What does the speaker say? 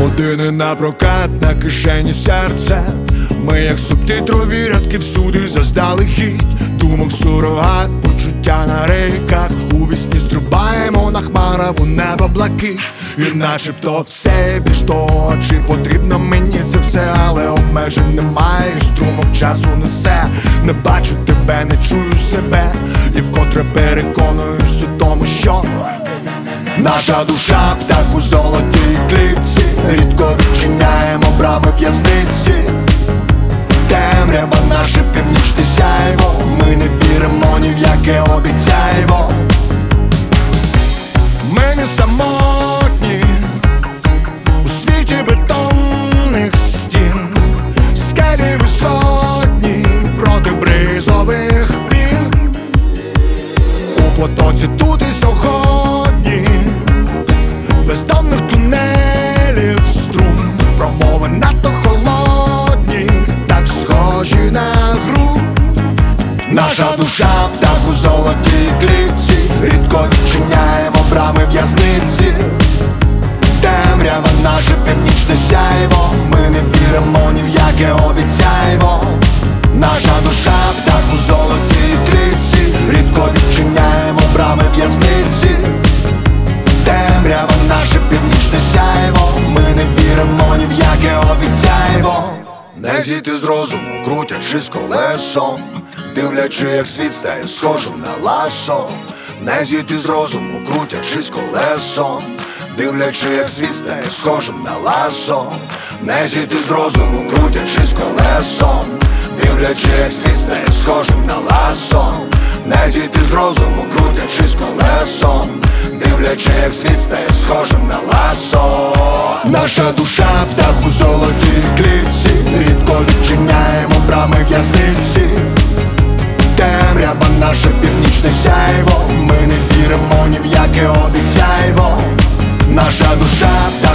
Години на прокат, на кишені серце. Ми як субтитрові рядки всюди заздалегідь. Думок сурогат, почуття на рейках. У вісні стрибаємо на хмарах у небо блакить. І начебто все більш того, чи потрібно мені це все. Але обмежень немає, струмок часу несе. Не бачу тебе, не чую себе. І вкотре переконуюсь у тому, що наша душа птах у золотій клітці. Рідко відчиняємо брами в'язниці. Темрява наше північне сяйво. Ми не віримо ні в яке обіцяйво. Ми не самотні у світі бетонних стін. Скелі висотні проти бризових пін. У потоці тут і сьогодні бездонних тунелів струм. Промови надто холодні, так схожі на гру. Наша душа птах у золотій клітці. Рідко відчиняємо брами в'язниці. Темрява наше північне сяйво. Ми не віримо ні в яке обіцяйво. Наша душа птах у золотій клітці. Рідко відчиняємо брами в'язниці. Темрява наше північне сяйво. Ми не віримо ні в яке обіцяйво. Не зійти з розуму, крутячи з колесом. Дивлячи, як світ стає схожим на ласо. Не зійти з розуму, крутячи з колесом. Дивлячи, як світ стає схожим на ласо. Не зійти з розуму, крутячи з колесом. Дивлячи, як світ стає схожим на ласо. Не зійти з розуму, крутячи з колесом. Дивлячи, як світ стає схожим на ласо. Наша душа птах у золотій клітці. Рідко відчиняємо брами в'язниці. Темрява наше північне сяйво. Ми не віримо ні в яке обіцяйво. Наша душа